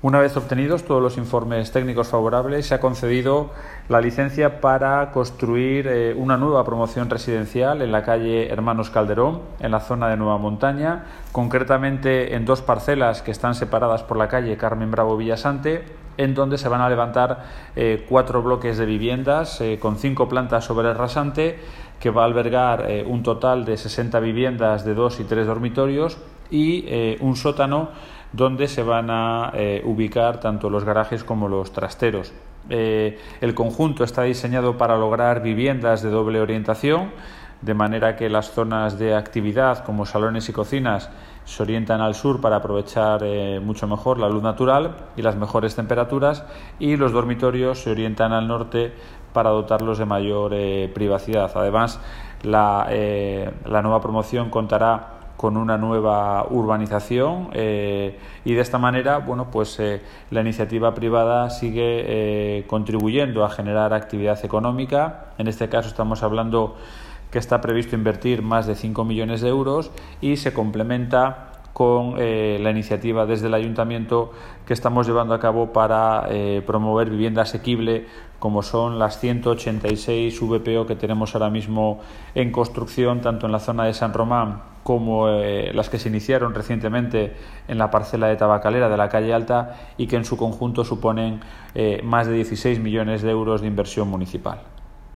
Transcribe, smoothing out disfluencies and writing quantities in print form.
Una vez obtenidos todos los informes técnicos favorables, se ha concedido la licencia para construir una nueva promoción residencial en la calle Hermanos Calderón, en la zona de Nueva Montaña, concretamente en 2 parcelas que están separadas por la calle Carmen Bravo Villasante, en donde se van a levantar 4 bloques de viviendas con 5 plantas sobre el rasante, que va a albergar un total de 60 viviendas de 2 y 3 dormitorios y un sótano donde se van a ubicar tanto los garajes como los trasteros. El conjunto está diseñado para lograr viviendas de doble orientación, de manera que las zonas de actividad como salones y cocinas se orientan al sur para aprovechar mucho mejor la luz natural y las mejores temperaturas, y los dormitorios se orientan al norte para dotarlos de mayor privacidad. Además, la nueva promoción contará con una nueva urbanización y de esta manera la iniciativa privada sigue contribuyendo a generar actividad económica. En este caso estamos hablando que está previsto invertir más de 5 millones de euros y se complementa con la iniciativa desde el Ayuntamiento que estamos llevando a cabo para promover vivienda asequible, como son las 186 VPO que tenemos ahora mismo en construcción, tanto en la zona de San Román como las que se iniciaron recientemente en la parcela de Tabacalera de la calle Alta, y que en su conjunto suponen más de 16 millones de euros de inversión municipal.